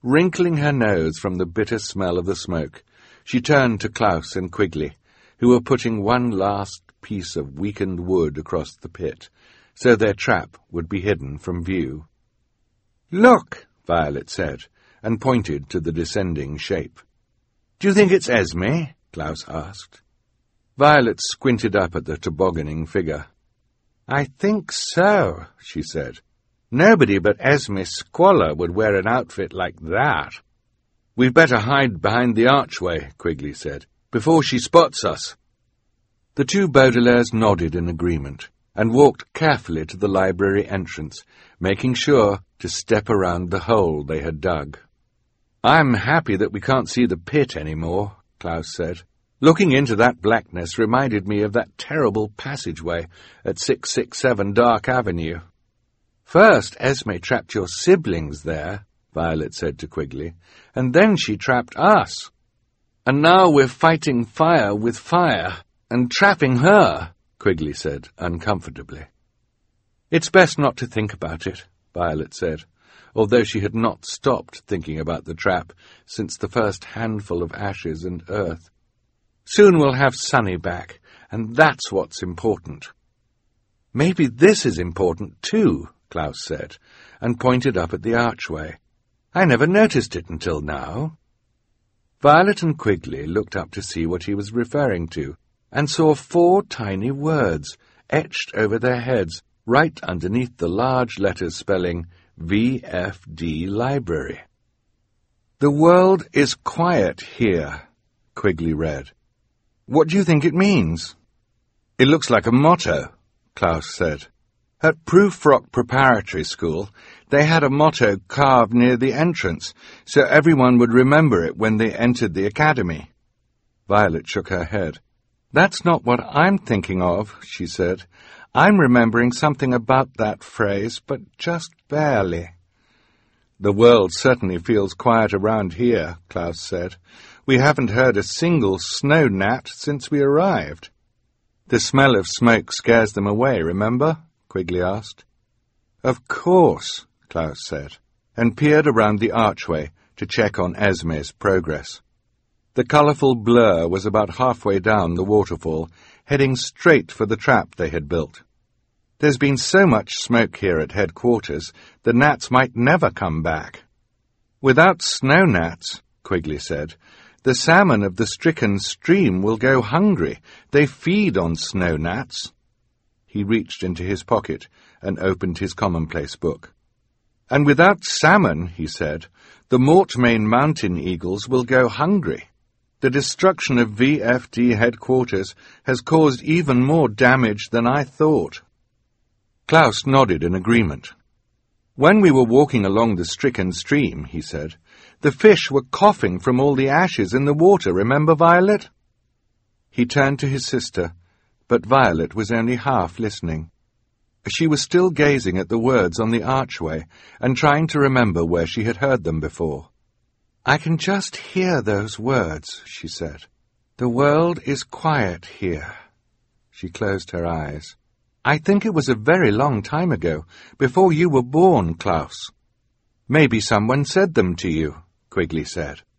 Wrinkling her nose from the bitter smell of the smoke, she turned to Klaus and Quigley, who were putting one last piece of weakened wood across the pit, so their trap would be hidden from view. "Look," Violet said, and pointed to the descending shape. "Do you think it's Esme?" Klaus asked. Violet squinted up at the tobogganing figure. "I think so," she said. "Nobody but Esme Squalor would wear an outfit like that." "We'd better hide behind the archway," Quigley said, "before she spots us." The two Baudelaires nodded in agreement and walked carefully to the library entrance, making sure to step around the hole they had dug. "I'm happy that we can't see the pit anymore," Klaus said. "Looking into that blackness reminded me of that terrible passageway at 667 Dark Avenue." "First Esme trapped your siblings there," Violet said to Quigley, "and then she trapped us. And now we're fighting fire with fire and trapping her," Quigley said uncomfortably. "It's best not to think about it," Violet said, although she had not stopped thinking about the trap since the first handful of ashes and earth. "Soon we'll have Sonny back, and that's what's important." "Maybe this is important too," Klaus said, and pointed up at the archway. "I never noticed it until now." Violet and Quigley looked up to see what he was referring to, and saw 4 tiny words etched over their heads right underneath the large letters spelling VFD Library. "The world is quiet here," Quigley read. "What do you think it means?" "It looks like a motto," Klaus said. "At Prufrock Preparatory School, they had a motto carved near the entrance, so everyone would remember it when they entered the academy." Violet shook her head. "That's not what I'm thinking of," she said. "I'm remembering something about that phrase, but just barely." "The world certainly feels quiet around here," Klaus said. "We haven't heard a single snow gnat since we arrived." "The smell of smoke scares them away, remember?" Quigley asked. "Of course," Klaus said, and peered around the archway to check on Esme's progress. The colourful blur was about halfway down the waterfall, heading straight for the trap they had built. "There's been so much smoke here at headquarters, the gnats might never come back." "Without snow gnats," Quigley said, "the salmon of the stricken stream will go hungry. They feed on snow gnats." He reached into his pocket and opened his commonplace book. "And without salmon," he said, "the Mortmain mountain eagles will go hungry. The destruction of VFD headquarters has caused even more damage than I thought." Klaus nodded in agreement. "When we were walking along the stricken stream," he said, "the fish were coughing from all the ashes in the water, remember, Violet?" He turned to his sister, but Violet was only half listening. She was still gazing at the words on the archway and trying to remember where she had heard them before. "I can just hear those words," she said. "The world is quiet here." She closed her eyes. "I think it was a very long time ago, before you were born, Klaus." "Maybe someone said them to you," Quigley said.